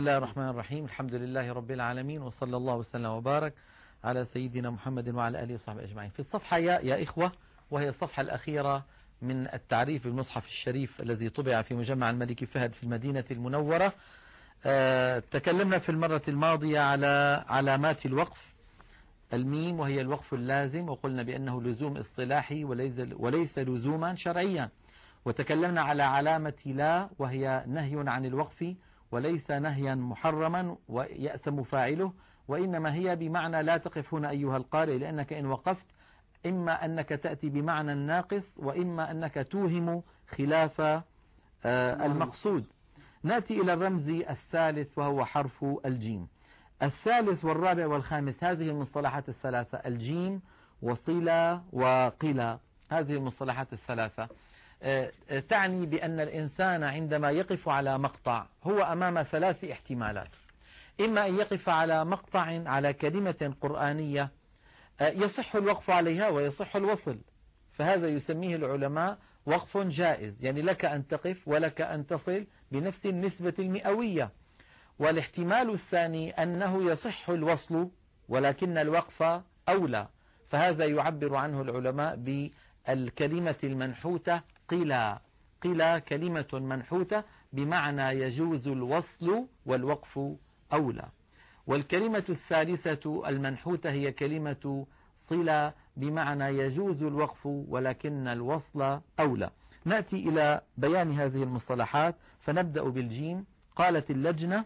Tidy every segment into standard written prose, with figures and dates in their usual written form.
بسم الله الرحمن الرحيم. الحمد لله رب العالمين، وصلى الله وسلم وبارك على سيدنا محمد وعلى آله وصحبه أجمعين. في الصفحة يا إخوة، وهي الصفحة الأخيرة من التعريف بالمصحف الشريف الذي طبع في مجمع الملك فهد في المدينة المنورة. تكلمنا في المرة الماضية على علامات الوقف الميم، وهي الوقف اللازم، وقلنا بأنه لزوم اصطلاحي وليس لزوما شرعيا. وتكلمنا على علامة لا، وهي نهي عن الوقف وليس نهيا محرما ويأثم فاعله، وإنما هي بمعنى لا تقف هنا أيها القارئ، لأنك إن وقفت إما أنك تأتي بمعنى ناقص، وإما أنك توهم خلاف المقصود. نأتي إلى الرمز الثالث وهو حرف الجيم. الثالث والرابع والخامس، هذه المصطلحات الثلاثة، الجيم وصلة وقلة، هذه المصطلحات الثلاثة تعني بأن الإنسان عندما يقف على مقطع هو أمام ثلاث احتمالات: إما أن يقف على مقطع على كلمة قرآنية يصح الوقف عليها ويصح الوصل، فهذا يسميه العلماء وقف جائز، يعني لك أن تقف ولك أن تصل بنفس النسبة المئوية. والاحتمال الثاني أنه يصح الوصل ولكن الوقف أولى، فهذا يعبر عنه العلماء بالكلمة المنحوتة قيل كلمة منحوتة بمعنى يجوز الوصل والوقف أولى. والكلمة الثالثة المنحوتة هي كلمة صلة بمعنى يجوز الوقف ولكن الوصل أولى. نأتي إلى بيان هذه المصطلحات، فنبدأ بالجيم. قالت اللجنة: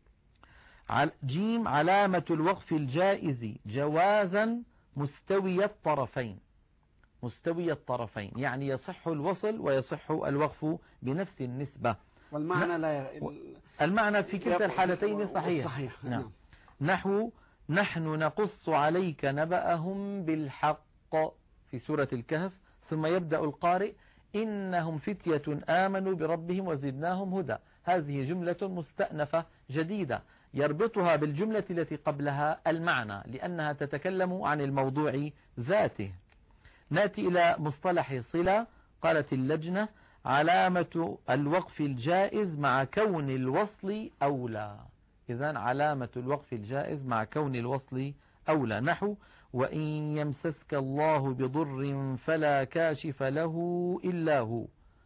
جيم علامة الوقف الجائز جوازا مستوي الطرفين. مستوي الطرفين يعني يصح الوصل ويصح الوقف بنفس النسبة. والمعنى المعنى في كلتا الحالتين صحيح. نعم. نحو: نحن نقص عليك نبأهم بالحق في سورة الكهف، ثم يبدأ القارئ: إنهم فتية آمنوا بربهم وزدناهم هدى. هذه جملة مستأنفة جديدة يربطها بالجملة التي قبلها المعنى، لأنها تتكلم عن الموضوع ذاته. نأتي إلى مصطلح صلة. قالت اللجنة: علامة الوقف الجائز مع كون الوصل أولى. إذن علامة الوقف الجائز مع كون الوصل أولى. نحو: وإن يمسسك الله بضر فلا كاشف له إلا هو،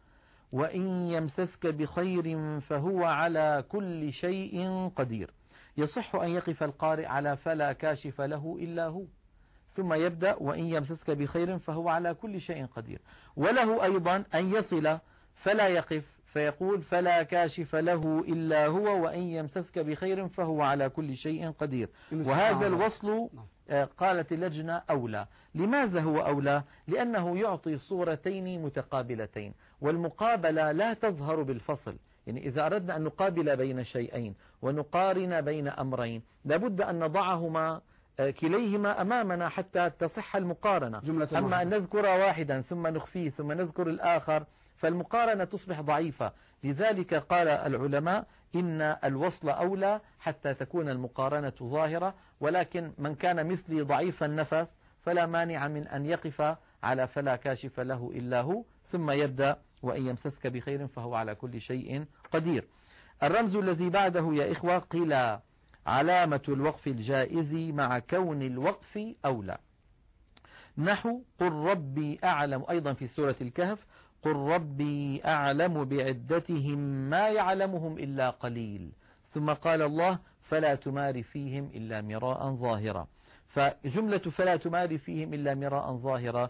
وإن يمسسك بخير فهو على كل شيء قدير. يصح أن يقف القارئ على فلا كاشف له إلا هو، ثم يبدأ: وإن يمسسك بخير فهو على كل شيء قدير. وله أيضا أن يصل فلا يقف فيقول: فلا كاشف له إلا هو، وإن يمسسك بخير فهو على كل شيء قدير. وهذا الوصل قالت اللجنة أولى. لماذا هو أولى؟ لأنه يعطي صورتين متقابلتين، والمقابلة لا تظهر بالفصل. يعني إذا أردنا أن نقابل بين شيئين ونقارن بين أمرين لابد أن نضعهما كليهما أمامنا حتى تصح المقارنة. أما أن نذكر واحدا ثم نخفيه ثم نذكر الآخر فالمقارنة تصبح ضعيفة. لذلك قال العلماء إن الوصل أولى حتى تكون المقارنة ظاهرة، ولكن من كان مثلي ضعيف النفس فلا مانع من أن يقف على فلا كاشف له إلا هو، ثم يبدأ: وإن يمسسك بخير فهو على كل شيء قدير. الرمز الذي بعده يا إخوة قيل علامة الوقف الجائز مع كون الوقف أولى. نحو: قل ربي أعلم، أيضا في سورة الكهف: قل ربي أعلم بعدتهم ما يعلمهم إلا قليل. ثم قال الله: فلا تمار فيهم إلا مراء ظاهرا. فجملة فلا تمار فيهم إلا مراء ظاهرا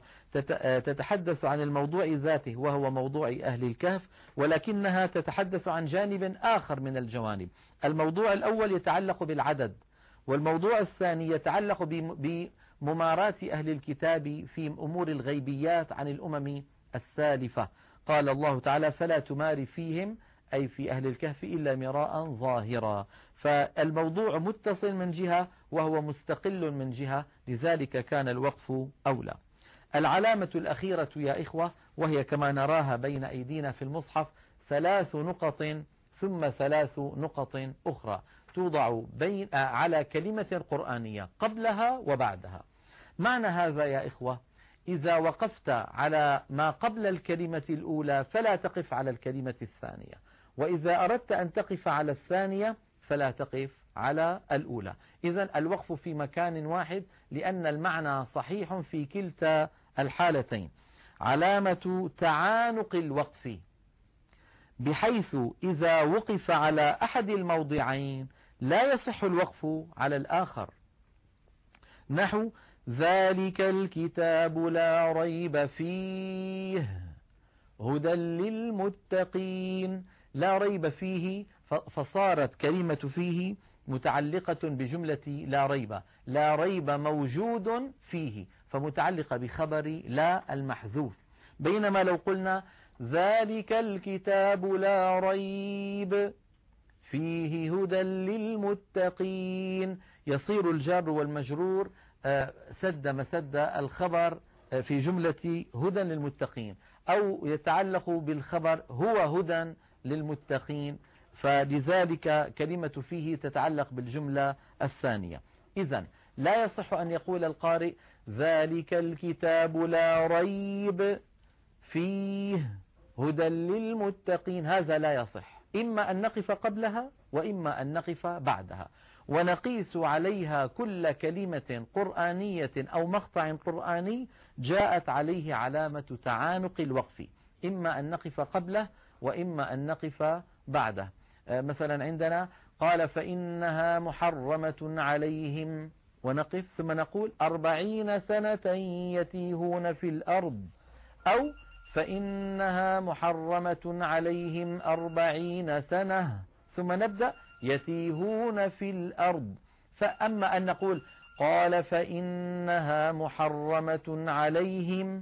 تتحدث عن الموضوع ذاته وهو موضوع أهل الكهف، ولكنها تتحدث عن جانب آخر من الجوانب. الموضوع الأول يتعلق بالعدد، والموضوع الثاني يتعلق بمماراة أهل الكتاب في أمور الغيبيات عن الأمم السالفة. قال الله تعالى: فلا تمار فيهم، أي في أهل الكهف، إلا مراء ظاهرا. فالموضوع متصل من جهة وهو مستقل من جهة، لذلك كان الوقف أولى. العلامة الأخيرة يا إخوة، وهي كما نراها بين أيدينا في المصحف 3 نقط ثم 3 نقط أخرى توضع على كلمة قرآنية قبلها وبعدها. معنى هذا يا إخوة: إذا وقفت على ما قبل الكلمة الأولى فلا تقف على الكلمة الثانية، وإذا أردت أن تقف على الثانية فلا تقف على الأولى. إذن الوقف في مكان واحد لأن المعنى صحيح في كلتا الحالتين. علامة تعانق الوقف بحيث إذا وقف على أحد الموضعين لا يصح الوقف على الآخر، نحو ذلك الكتاب لا ريب فيه هدى للمتقين. لا ريب فيه، فصارت كلمة فيه متعلقة بجملة لا ريب. لا ريب موجود فيه، فمتعلقة بخبر لا المحذوف. بينما لو قلنا ذلك الكتاب لا ريب فيه هدى للمتقين، يصير الجار والمجرور سد مسد الخبر في جملة هدى للمتقين، أو يتعلق بالخبر هو هدى للمتقين، فلذلك كلمة فيه تتعلق بالجملة الثانية. إذن لا يصح أن يقول القارئ ذلك الكتاب لا ريب فيه هدى للمتقين، هذا لا يصح. إما أن نقف قبلها وإما أن نقف بعدها، ونقيس عليها كل كلمة قرآنية أو مقطع قرآني جاءت عليه علامة تعانق الوقف، إما أن نقف قبله وإما أن نقف بعده. مثلا عندنا قال فإنها محرمة عليهم، ونقف ثم نقول 40 سنة يتيهون في الأرض، أو فإنها محرمة عليهم 40 سنة ثم نبدأ يتيهون في الأرض. فأما أن نقول قال فإنها محرمة عليهم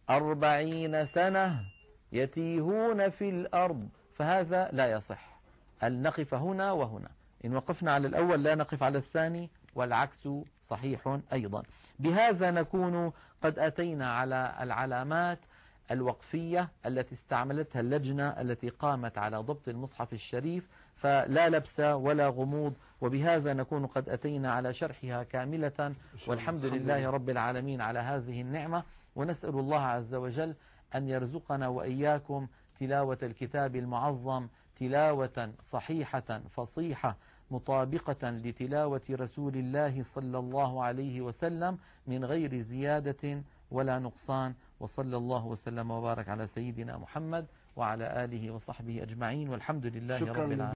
40 سنة يتيهون في الأرض، فهذا لا يصح. نقف هنا وهنا، إن وقفنا على الأول لا نقف على الثاني، والعكس صحيح أيضا. بهذا نكون قد أتينا على العلامات الوقفية التي استعملتها اللجنة التي قامت على ضبط المصحف الشريف، فلا لبس ولا غموض، وبهذا نكون قد أتينا على شرحها كاملة، والحمد لله رب العالمين على هذه النعمة. ونسأل الله عز وجل أن يرزقنا وإياكم تلاوة الكتاب المعظم تلاوة صحيحة فصيحة مطابقة لتلاوة رسول الله صلى الله عليه وسلم من غير زيادة ولا نقصان. وصلى الله وسلم وبارك على سيدنا محمد وعلى آله وصحبه أجمعين، والحمد لله رب العالمين.